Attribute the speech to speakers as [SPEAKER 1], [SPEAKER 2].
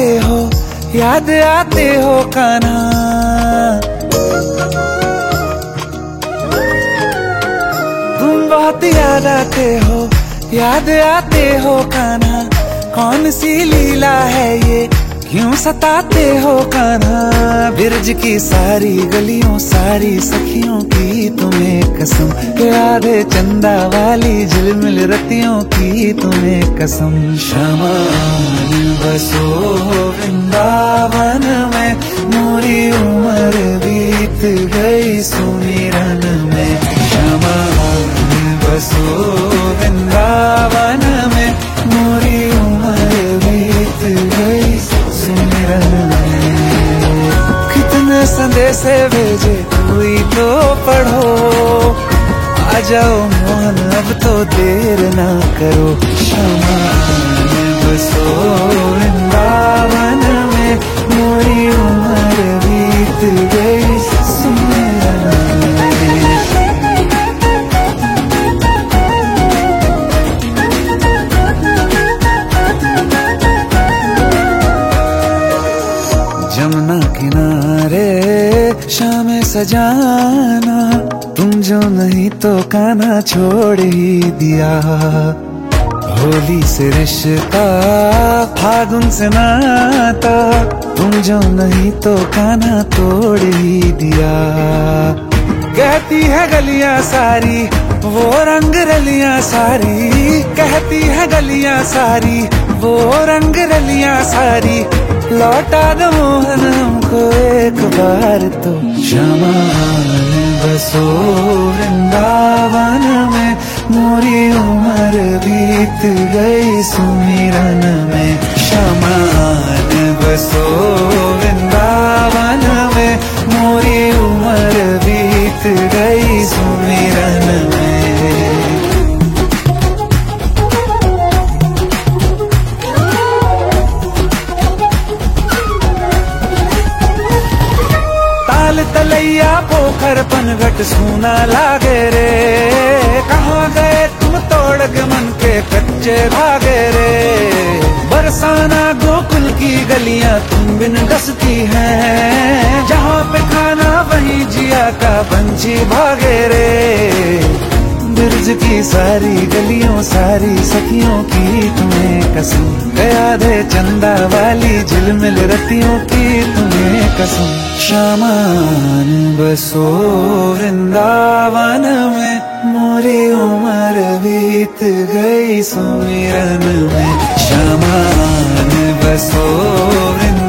[SPEAKER 1] आते हो, याद आते हो कान्हा। तुम बहुत याद आते हो, याद आते हो कान्हा। कौन सी लीला है ये, क्यों सताते हो कान्हा। बिरज की सारी गलियों, सारी सखियों की तुम्हें कसम। आधे चंदा वाली झिलमिल रतियों की तुम्हें कसम। शमान बसो वृंदावन में, मोरी उम्र बीत गई सुमिरन में। शमान बसो वृंदावन में, मोरी उम्र बीत गई सुमिरन में। कितने संदेशे भेजे कोई तो पढ़ो, आ जाओ मोहन अब तो देर ना करो। शमान बसो वृंदावन में, मोरी उम्र बीत गई सुमिरन में। जमुना किनारे शाम सजाना, तुम जो नहीं तो कान्हा छोड़ ही दिया। होली से रिश्ता, फागुन से नाता, तुम जो नहीं तो कान्हा तोड़ ही दिया। कहती है गलियां सारी, वो रंग रलियां सारी। कहती है गलियां सारी, वो रंग रलियां सारी। लौटा दो मोहन हमको एक बार तो। शमान बसो वृंदावन में, मोरी उम्र बीत गई सुमिरन में। शमान बसो वृंदावन में, मोरी उम्र बीत गई सुमिरन में। तलैया पोखर पनघट सूना लागे रे। कहाँ गए तुम तोड़ के मन के कच्चे धागे रे। बरसाना गोकुल की गलियां तुम बिन डसती हैं। जहाँ पे खाना वहीं जिया का पंछी भागे रे। बिरज की सारी गलियों, सारी सखियों की तुम्हें कसम। आधे चंदा वाली झिलमिल रतियों की तुम्हें कसम। शमान बसो वृंदावन में, मोरी उम्र बीत गई सुमिरन में। शमान बसो वृंदावन